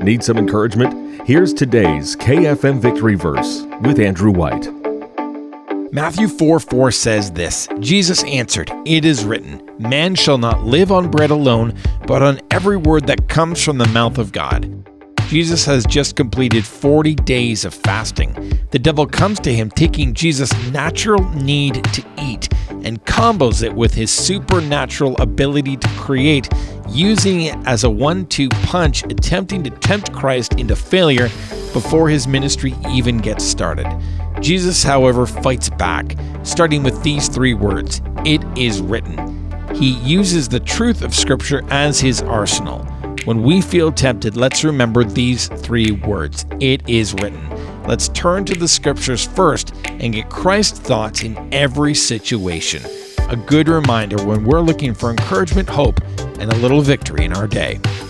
Need some encouragement? Here's today's KFM Victory Verse with Andrew White. Matthew 4:4 says this, Jesus answered, "It is written, man shall not live on bread alone, but on every word that comes from the mouth of God." Jesus has just completed 40 days of fasting. The devil comes to him taking Jesus' natural need to eat and combos it with his supernatural ability to create, using it as a 1-2 punch, attempting to tempt Christ into failure before his ministry even gets started. Jesus, however, fights back, starting with these 3 words, "It is written." He uses the truth of Scripture as his arsenal. When we feel tempted, let's remember these 3 words, "It is written." Let's turn to the Scriptures first and get Christ's thoughts in every situation. A good reminder when we're looking for encouragement, hope, and a little victory in our day.